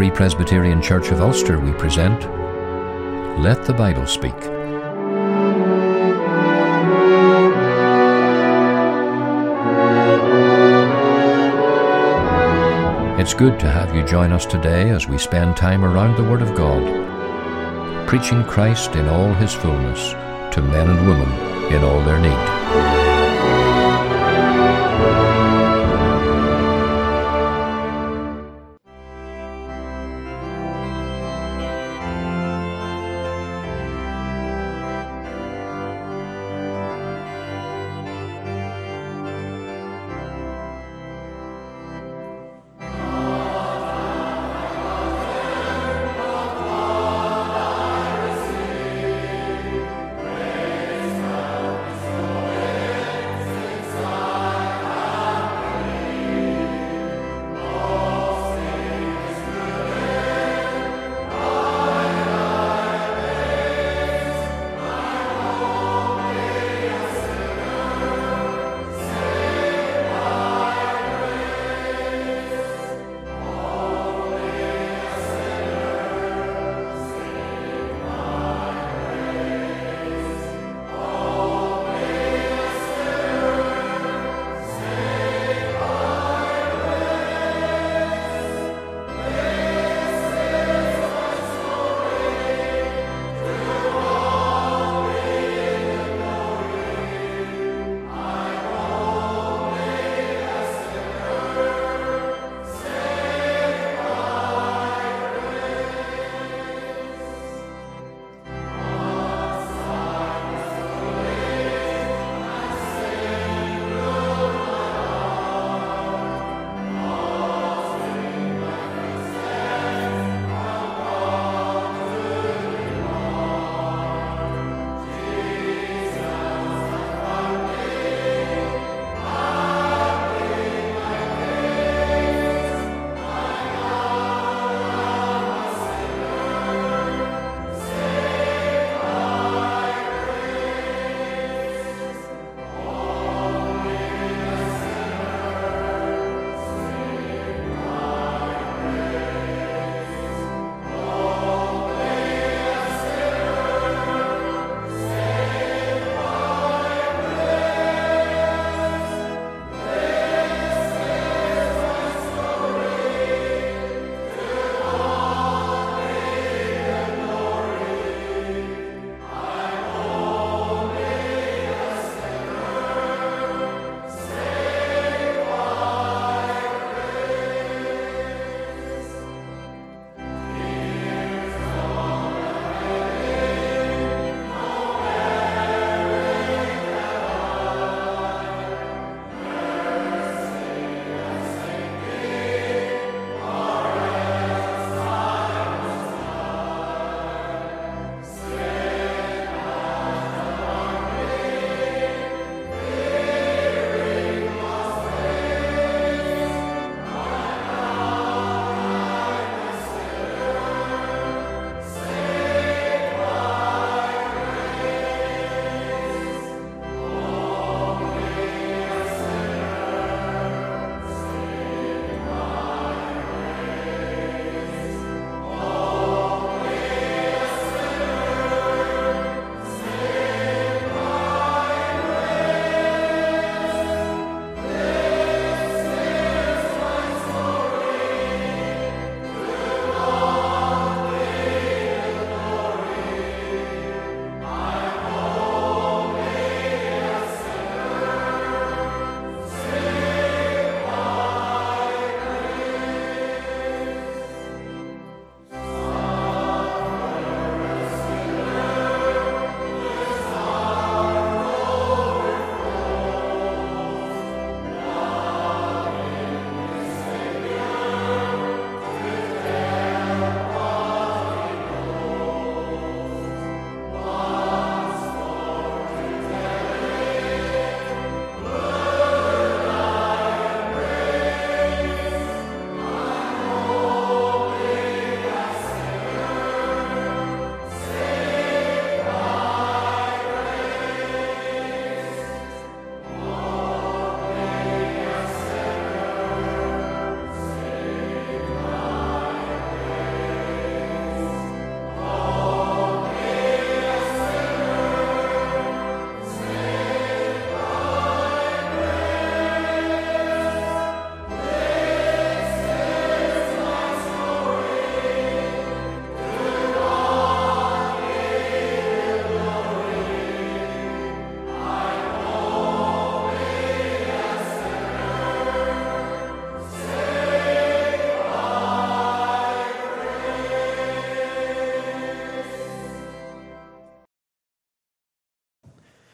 Free Presbyterian Church of Ulster, we present Let the Bible Speak. It's good to have you join us today as we spend time around the Word of God, preaching Christ in all His fullness to men and women in all their need.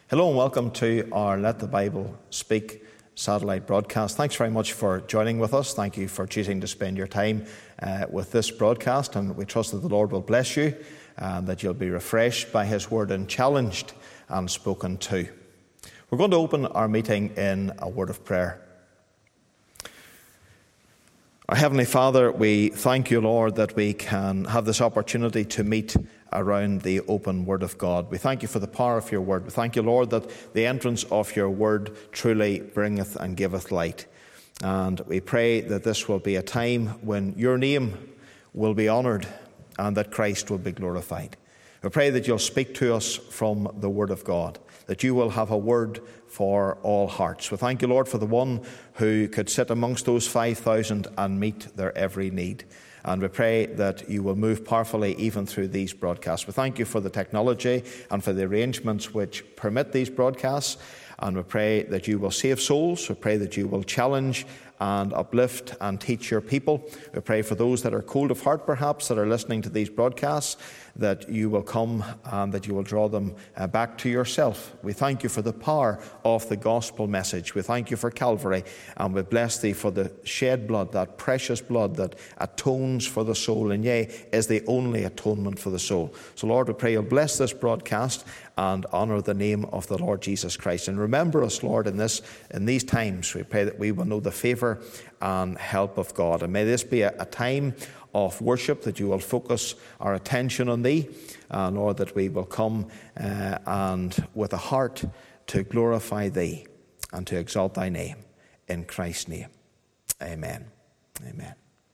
Hello and welcome to our Let the Bible Speak satellite broadcast. Thanks very much for joining with us. Thank you for choosing to spend your time with this broadcast, and we trust that the Lord will bless you and that you'll be refreshed by His word and challenged and spoken to. We're going to open our meeting in a word of prayer. Our Heavenly Father, we thank you, Lord, that we can have this opportunity to meet around the open Word of God. We thank you for the power of your Word. We thank you, Lord, that the entrance of your Word truly bringeth and giveth light. And we pray that this will be a time when your name will be honoured and that Christ will be glorified. We pray that you'll speak to us from the Word of God, that you will have a word for all hearts. We thank you, Lord, for the one who could sit amongst those 5,000 and meet their every need. And we pray that you will move powerfully even through these broadcasts. We thank you for the technology and for the arrangements which permit these broadcasts. And we pray that you will save souls. We pray that you will challenge and uplift and teach your people. We pray for those that are cold of heart, perhaps, that are listening to these broadcasts, that you will come and that you will draw them back to yourself. We thank you for the power of the gospel message. We thank you for Calvary, and we bless thee for the shed blood, that precious blood that atones for the soul, and yea, is the only atonement for the soul. So, Lord, we pray you'll bless this broadcast and honour the name of the Lord Jesus Christ. And remember us, Lord, in these times. We pray that we will know the favour and help of God. And may this be a time of worship, that you will focus our attention on thee, Lord, that we will come and with a heart to glorify thee and to exalt thy name. In Christ's name, amen. Amen.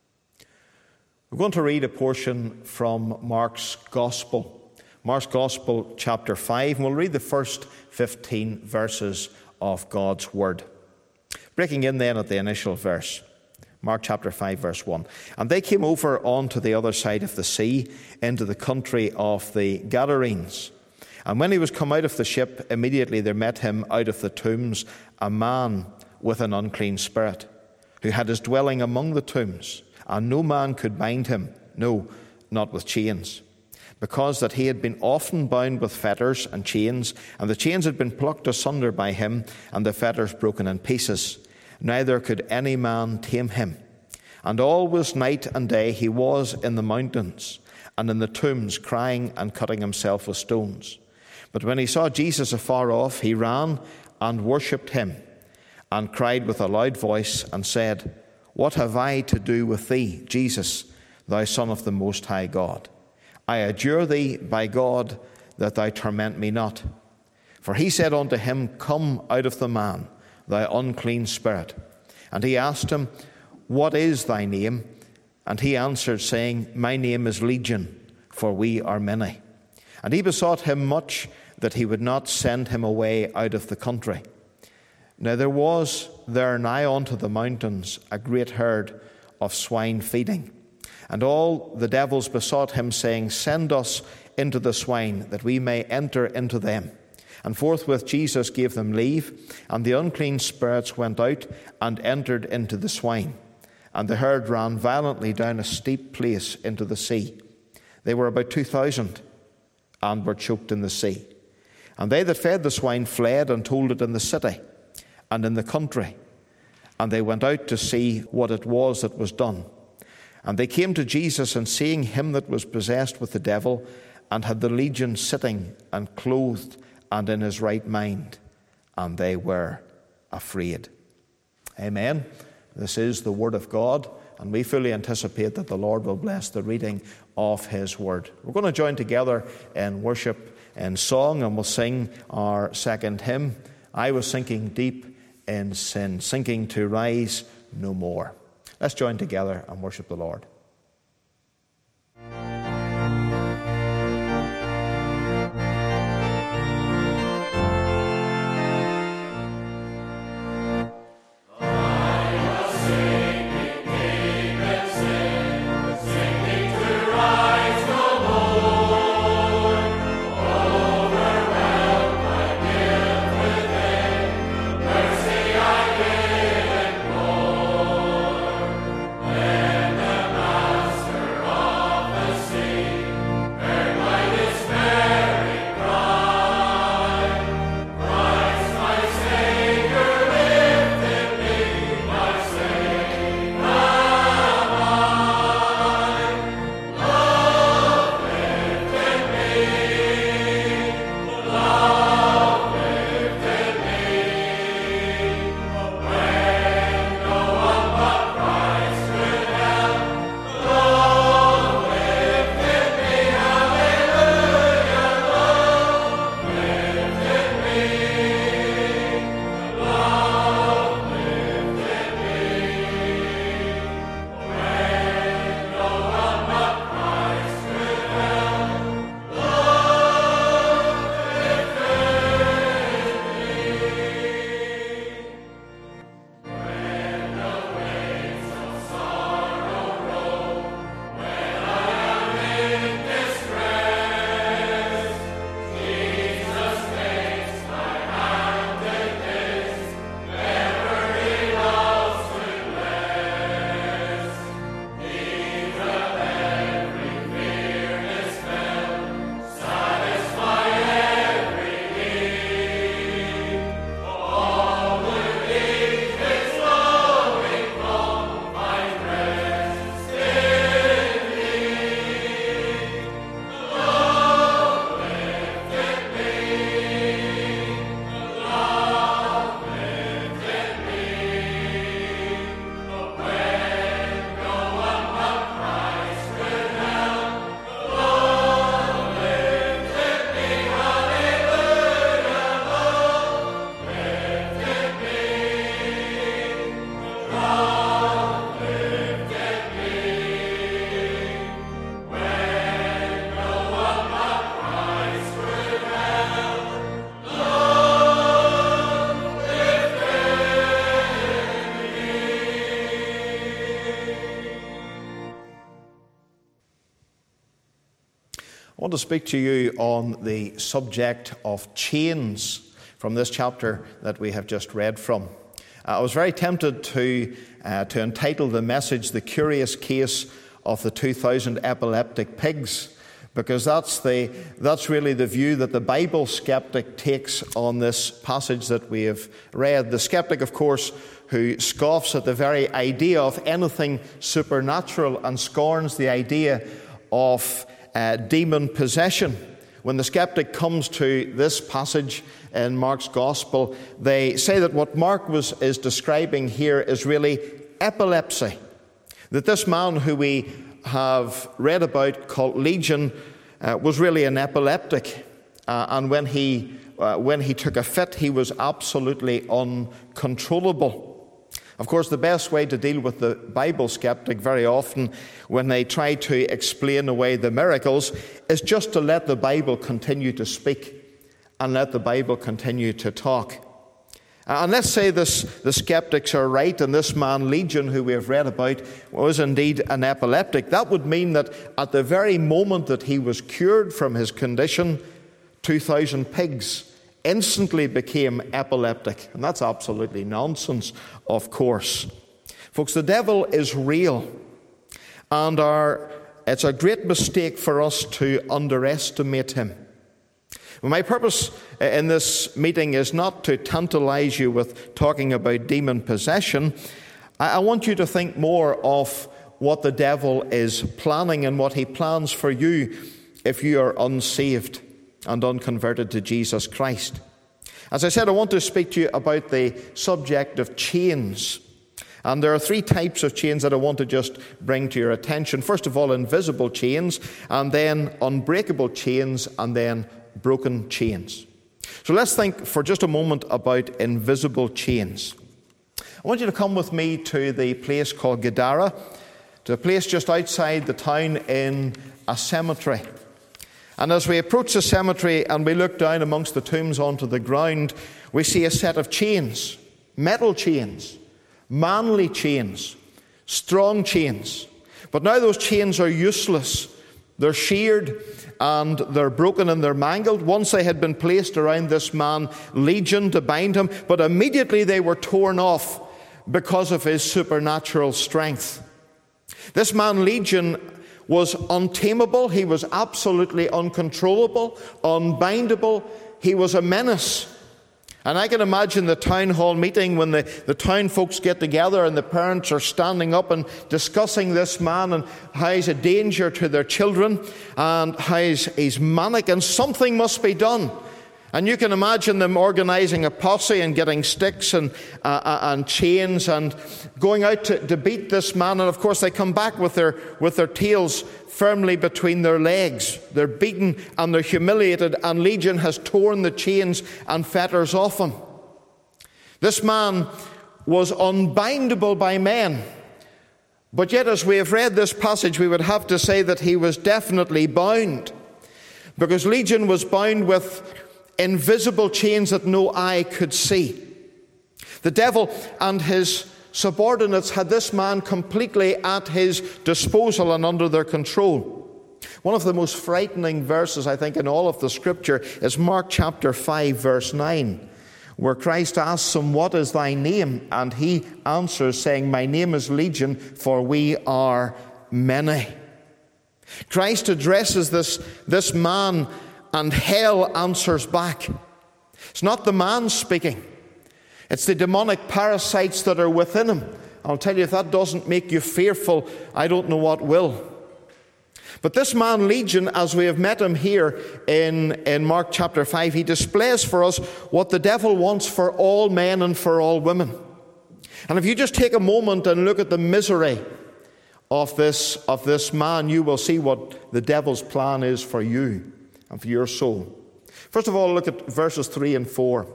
We're going to read a portion from Mark's Gospel. Mark's Gospel, chapter 5, and we'll read the first 15 verses of God's Word. Breaking in then at the initial verse, Mark chapter 5, verse 1. And they came over onto the other side of the sea, into the country of the Gadarenes. And when he was come out of the ship, immediately there met him out of the tombs a man with an unclean spirit, who had his dwelling among the tombs, and no man could bind him, no, not with chains, because that he had been often bound with fetters and chains, and the chains had been plucked asunder by him, and the fetters broken in pieces. Neither could any man tame him. And always night and day he was in the mountains and in the tombs, crying and cutting himself with stones. But when he saw Jesus afar off, he ran and worshipped him, and cried with a loud voice, and said, What have I to do with thee, Jesus, thou Son of the Most High God? I adjure thee by God that thou torment me not. For he said unto him, Come out of the man, thou unclean spirit. And he asked him, What is thy name? And he answered, saying, My name is Legion, for we are many. And he besought him much that he would not send him away out of the country. Now there was there nigh unto the mountains a great herd of swine feeding. And all the devils besought him, saying, Send us into the swine, that we may enter into them. And forthwith Jesus gave them leave, and the unclean spirits went out and entered into the swine. And the herd ran violently down a steep place into the sea. They were about 2,000, and were choked in the sea. And they that fed the swine fled and told it in the city and in the country. And they went out to see what it was that was done. And they came to Jesus, and seeing him that was possessed with the devil, and had the legion sitting and clothed and in his right mind, and they were afraid. Amen. This is the word of God, and we fully anticipate that the Lord will bless the reading of his word. We're going to join together in worship and song, and we'll sing our second hymn, I Was Sinking Deep in Sin, sinking to rise no more. Let's join together and worship the Lord. Then the I want to speak to you on the subject of chains from this chapter that we have just read from. I was very tempted to entitle the message, "The Curious Case of the 2,000 Epileptic Pigs," because that's really the view that the Bible skeptic takes on this passage that we have read. The skeptic, of course, who scoffs at the very idea of anything supernatural and scorns the idea of demon possession. When the skeptic comes to this passage in Mark's Gospel, they say that what Mark is describing here is really epilepsy. That this man who we have read about, called Legion, was really an epileptic. And when he took a fit, he was absolutely uncontrollable. Of course, the best way to deal with the Bible skeptic very often when they try to explain away the miracles is just to let the Bible continue to speak and let the Bible continue to talk. And let's say the skeptics are right and this man Legion, who we have read about, was indeed an epileptic. That would mean that at the very moment that he was cured from his condition, 2,000 pigs instantly became epileptic. And that's absolutely nonsense, of course. Folks, the devil is real. And it's a great mistake for us to underestimate him. Well, my purpose in this meeting is not to tantalize you with talking about demon possession. I want you to think more of what the devil is planning and what he plans for you if you are unsaved and unconverted to Jesus Christ. As I said, I want to speak to you about the subject of chains. And there are three types of chains that I want to just bring to your attention. First of all, invisible chains, and then unbreakable chains, and then broken chains. So let's think for just a moment about invisible chains. I want you to come with me to the place called Gadara, to a place just outside the town in a cemetery. And as we approach the cemetery and we look down amongst the tombs onto the ground, we see a set of chains, metal chains, manly chains, strong chains. But now those chains are useless. They're sheared and they're broken and they're mangled. Once they had been placed around this man Legion to bind him, but immediately they were torn off because of his supernatural strength. This man Legion was untamable. He was absolutely uncontrollable, unbindable. He was a menace. And I can imagine the town hall meeting when the town folks get together and the parents are standing up and discussing this man and how he's a danger to their children and how he's manic and something must be done. And you can imagine them organizing a posse and getting sticks and chains and going out to beat this man. And of course they come back with their tails firmly between their legs. They're beaten and they're humiliated, and Legion has torn the chains and fetters off him. This man was unbindable by men. But yet, as we have read this passage, we would have to say that he was definitely bound. Because Legion was bound with invisible chains that no eye could see. The devil and his subordinates had this man completely at his disposal and under their control. One of the most frightening verses, I think, in all of the Scripture is Mark chapter 5, verse 9, where Christ asks him, "What is thy name?" And he answers, saying, "My name is Legion, for we are many." Christ addresses this man, and hell answers back. It's not the man speaking. It's the demonic parasites that are within him. I'll tell you, if that doesn't make you fearful, I don't know what will. But this man Legion, as we have met him here in Mark chapter 5, he displays for us what the devil wants for all men and for all women. And if you just take a moment and look at the misery of this man, you will see what the devil's plan is for you and for your soul. First of all, look at verses 3 and 4.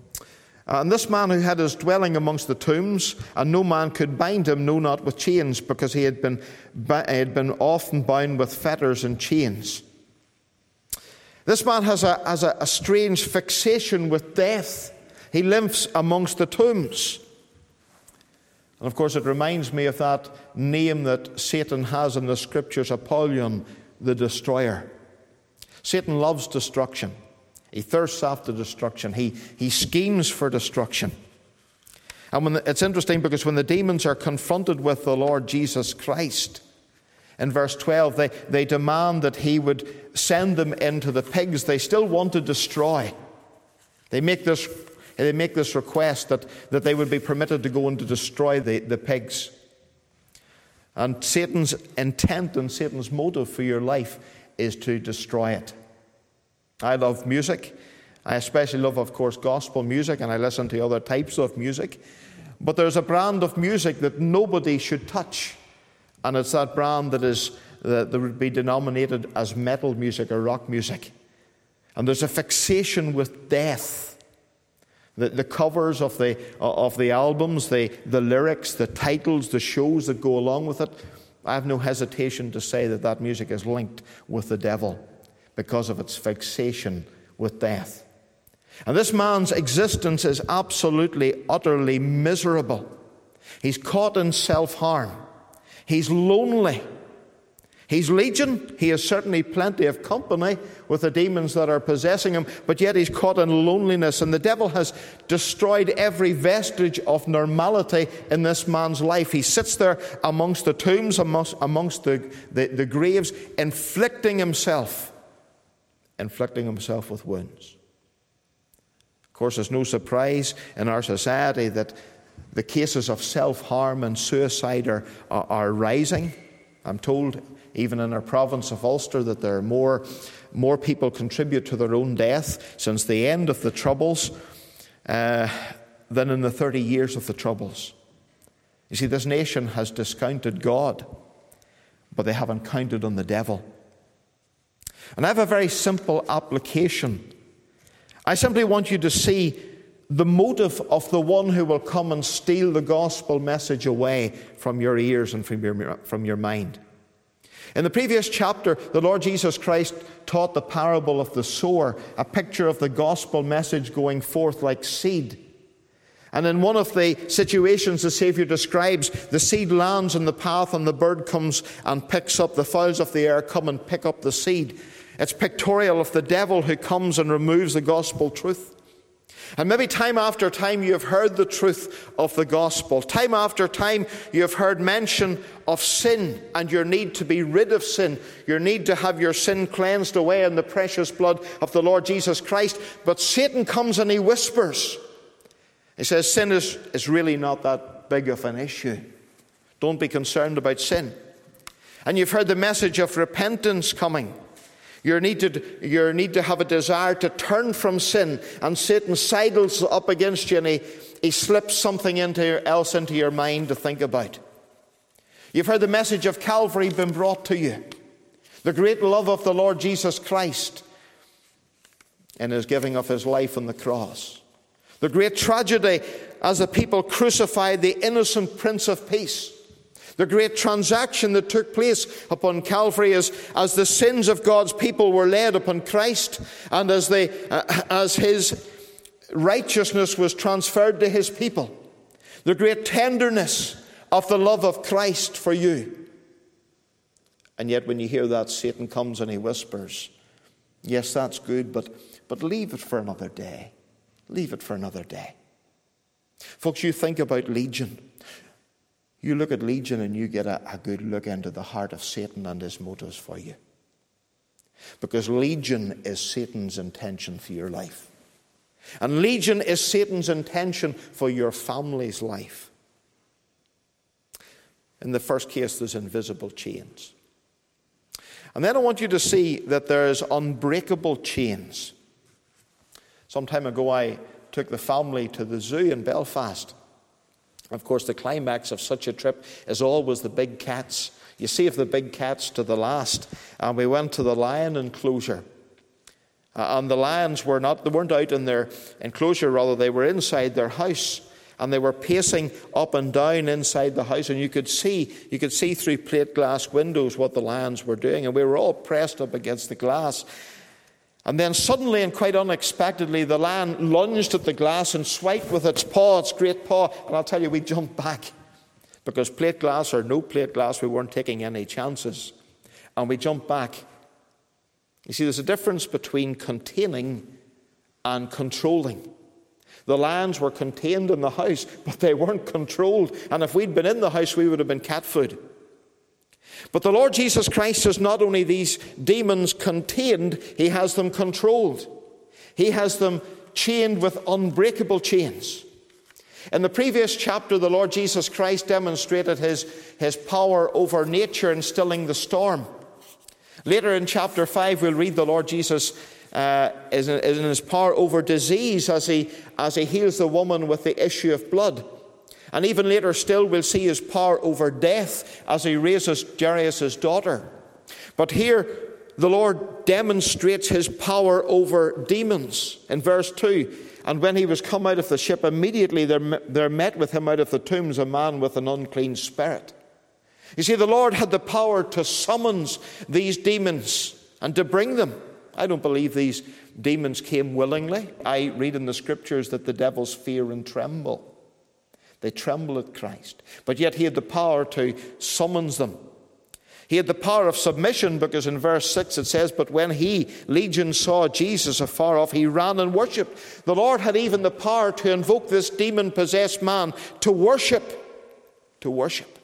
And this man who had his dwelling amongst the tombs, and no man could bind him, no, not with chains, because he had been often bound with fetters and chains. This man has a strange fixation with death. He lives amongst the tombs. And of course, it reminds me of that name that Satan has in the Scriptures, Apollyon, the destroyer. Satan loves destruction. He thirsts after destruction. He schemes for destruction. And it's interesting because when the demons are confronted with the Lord Jesus Christ, in verse 12, they demand that he would send them into the pigs. They still want to destroy. They make this request that they would be permitted to go and to destroy the pigs. And Satan's intent and Satan's motive for your life is to destroy it. I love music. I especially love, of course, gospel music, and I listen to other types of music. But there's a brand of music that nobody should touch. And it's that brand that would be denominated as metal music or rock music. And there's a fixation with death. The covers of the albums, the lyrics, the titles, the shows that go along with it, I have no hesitation to say that music is linked with the devil because of its fixation with death. And this man's existence is absolutely, utterly miserable. He's caught in self-harm. He's lonely. He's legion. He has certainly plenty of company with the demons that are possessing him, but yet he's caught in loneliness. And the devil has destroyed every vestige of normality in this man's life. He sits there amongst the tombs, amongst the graves, inflicting himself with wounds. Of course, there's no surprise in our society that the cases of self-harm and suicide are rising. I'm told even in our province of Ulster that there are more people contribute to their own death since the end of the Troubles than in the 30 years of the Troubles. You see, this nation has discounted God, but they haven't counted on the devil. And I have a very simple application. I simply want you to see the motive of the one who will come and steal the gospel message away from your ears and from your mind. In the previous chapter, the Lord Jesus Christ taught the parable of the sower, a picture of the gospel message going forth like seed. And in one of the situations the Savior describes, the seed lands in the path and the bird comes and picks up, the fowls of the air come and pick up the seed. It's pictorial of the devil who comes and removes the gospel truth. And maybe time after time you have heard the truth of the gospel. Time after time you have heard mention of sin and your need to be rid of sin. Your need to have your sin cleansed away in the precious blood of the Lord Jesus Christ. But Satan comes and he whispers. He says sin is really not that big of an issue. Don't be concerned about sin. And you've heard the message of repentance coming. Your need to have a desire to turn from sin, and Satan sidles up against you and he slips something else into your mind to think about. You've heard the message of Calvary been brought to you. The great love of the Lord Jesus Christ in his giving of his life on the cross. The great tragedy as the people crucified the innocent Prince of Peace. The great transaction that took place upon Calvary as the sins of God's people were laid upon Christ, and as his righteousness was transferred to his people. The great tenderness of the love of Christ for you. And yet when you hear that, Satan comes and he whispers, yes, that's good, but leave it for another day. Leave it for another day. Folks, you think about Legion. You look at Legion and you get a good look into the heart of Satan and his motives for you. Because Legion is Satan's intention for your life. And Legion is Satan's intention for your family's life. In the first case, there's invisible chains. And then I want you to see that there's unbreakable chains. Some time ago, I took the family to the zoo in Belfast. Of course, the climax of such a trip is always the big cats. You save the big cats to the last. And we went to the lion enclosure. And the lions weren't out in their enclosure, rather they were inside their house. And they were pacing up and down inside the house. And you could see through plate glass windows what the lions were doing. And we were all pressed up against the glass. And then suddenly and quite unexpectedly, the lion lunged at the glass and swiped with its paw, its great paw. And I'll tell you, we jumped back. Because plate glass or no plate glass, we weren't taking any chances. And we jumped back. You see, there's a difference between containing and controlling. The lions were contained in the house, but they weren't controlled. And if we'd been in the house, we would have been cat food. But the Lord Jesus Christ has not only these demons contained, he has them controlled. He has them chained with unbreakable chains. In the previous chapter, the Lord Jesus Christ demonstrated his power over nature in stilling the storm. Later in chapter 5, we'll read the Lord Jesus is in his power over disease as he heals the woman with the issue of blood. And even later still, we'll see his power over death as he raises Jairus' daughter. But here, the Lord demonstrates his power over demons. In verse 2, and when he was come out of the ship, immediately there met with him out of the tombs a man with an unclean spirit. You see, the Lord had the power to summons these demons and to bring them. I don't believe these demons came willingly. I read in the scriptures that the devils fear and tremble. They tremble at Christ. But yet he had the power to summons them. He had the power of submission, because in verse 6 it says, but when he, Legion, saw Jesus afar off, he ran and worshipped. The Lord had even the power to invoke this demon-possessed man to worship. To worship.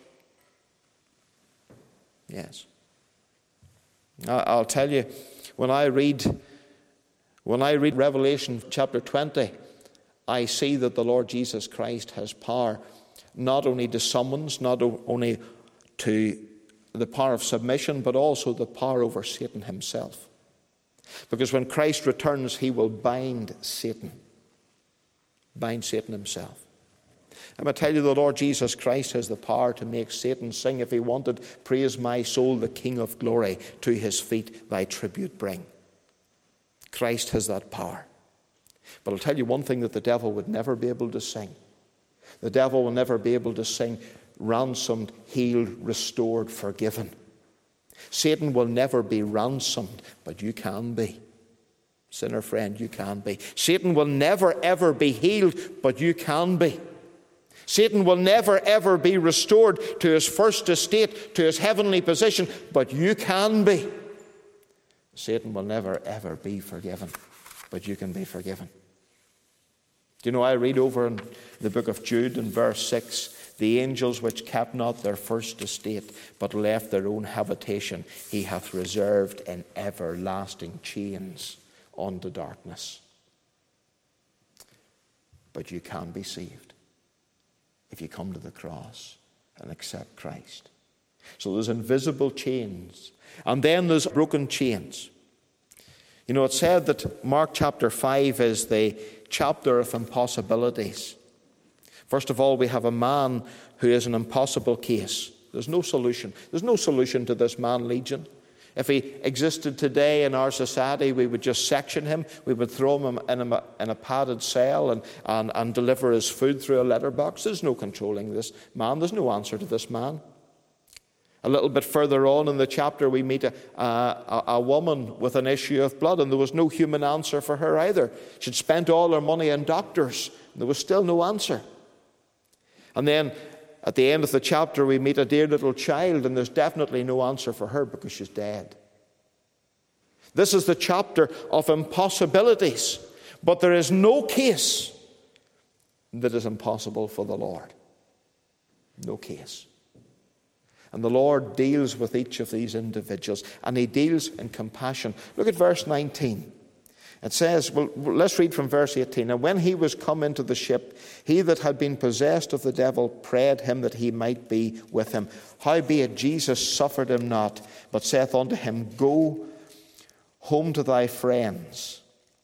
Yes. I'll tell you, when I read Revelation chapter 20, I see that the Lord Jesus Christ has power not only to summons, not only to the power of submission, but also the power over Satan himself. Because when Christ returns, he will bind Satan. Bind Satan himself. I'm going to tell you, the Lord Jesus Christ has the power to make Satan sing if he wanted, praise my soul, the King of glory, to his feet thy tribute bring. Christ has that power. But I'll tell you one thing that the devil would never be able to sing. The devil will never be able to sing, ransomed, healed, restored, forgiven. Satan will never be ransomed, but you can be. Sinner friend, you can be. Satan will never ever be healed, but you can be. Satan will never ever be restored to his first estate, to his heavenly position, but you can be. Satan will never ever be forgiven, but you can be forgiven. Do you know, I read over in the book of Jude in verse 6, the angels which kept not their first estate, but left their own habitation, he hath reserved in everlasting chains unto darkness. But you can be saved if you come to the cross and accept Christ. So there's invisible chains, and then there's broken chains. You know, it's said that Mark chapter 5 is the chapter of impossibilities. First of all, we have a man who is an impossible case. There's no solution. There's no solution to this man, Legion. If he existed today in our society, we would just section him. We would throw him in a padded cell and deliver his food through a letterbox. There's no controlling this man. There's no answer to this man. A little bit further on in the chapter, we meet a woman with an issue of blood, and there was no human answer for her either. She'd spent all her money on doctors, and there was still no answer. And then at the end of the chapter, we meet a dear little child, and there's definitely no answer for her because she's dead. This is the chapter of impossibilities, but there is no case that is impossible for the Lord. No case. And the Lord deals with each of these individuals, and he deals in compassion. Look at verse 19. It says, well, let's read from verse 18. And when he was come into the ship, he that had been possessed of the devil prayed him that he might be with him. Howbeit Jesus suffered him not, but saith unto him, Go home to thy friends,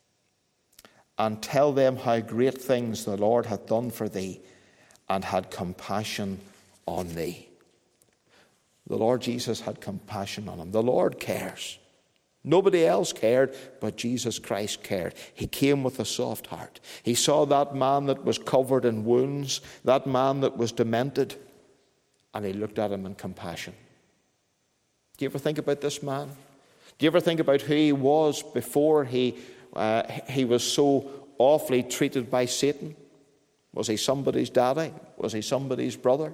and tell them how great things the Lord hath done for thee, and had compassion on thee. The Lord Jesus had compassion on him. The Lord cares. Nobody else cared, but Jesus Christ cared. He came with a soft heart. He saw that man that was covered in wounds, that man that was demented, and he looked at him in compassion. Do you ever think about this man? Do you ever think about who he was before he was so awfully treated by Satan? Was he somebody's daddy? Was he somebody's brother?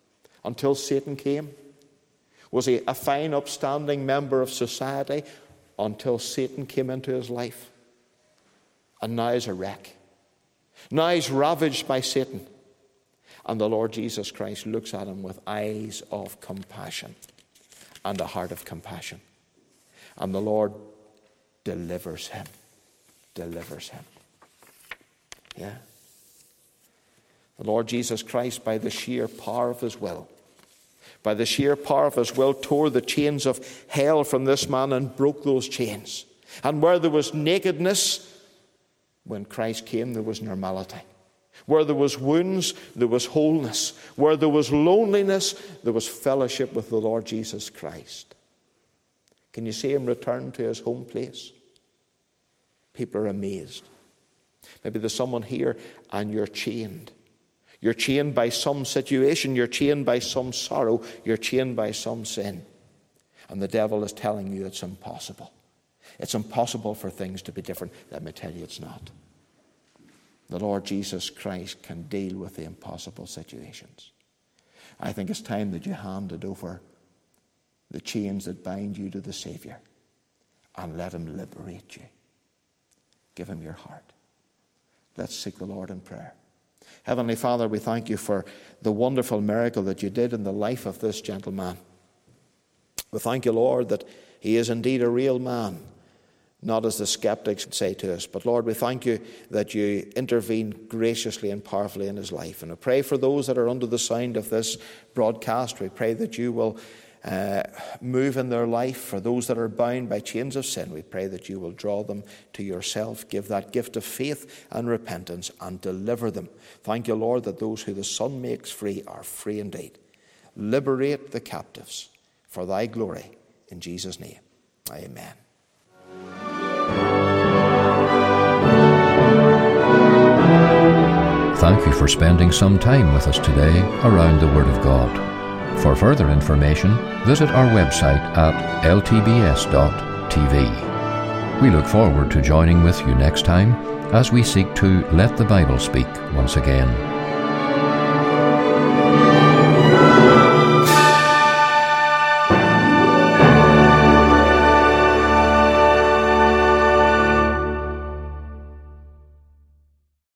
Until Satan came. Was he a fine, upstanding member of society? until Satan came into his life. And now he's a wreck. Now he's ravaged by Satan. And the Lord Jesus Christ looks at him with eyes of compassion and a heart of compassion. And the Lord delivers him. Delivers him. Yeah. The Lord Jesus Christ, by the sheer power of his will, tore the chains of hell from this man and broke those chains. And where there was nakedness, when Christ came, there was normality. Where there was wounds, there was wholeness. Where there was loneliness, there was fellowship with the Lord Jesus Christ. Can you see him return to his home place? People are amazed. Maybe there's someone here and you're chained. You're chained by some situation. You're chained by some sorrow. You're chained by some sin. And the devil is telling you it's impossible. It's impossible for things to be different. Let me tell you, it's not. The Lord Jesus Christ can deal with the impossible situations. I think it's time that you handed over the chains that bind you to the Savior and let him liberate you. Give him your heart. Let's seek the Lord in prayer. Heavenly Father, we thank you for the wonderful miracle that you did in the life of this gentleman. We thank you, Lord, that he is indeed a real man, not as the skeptics say to us. But Lord, we thank you that you intervene graciously and powerfully in his life. And I pray for those that are under the sound of this broadcast. We pray that you will move in their life. For those that are bound by chains of sin, we pray that you will draw them to yourself, give that gift of faith and repentance, and deliver them. Thank you, Lord, that those who the Son makes free are free indeed. Liberate the captives for thy glory. In Jesus' name, amen. Thank you for spending some time with us today around the Word of God. For further information, visit our website at ltbs.tv. We look forward to joining with you next time as we seek to let the Bible speak once again.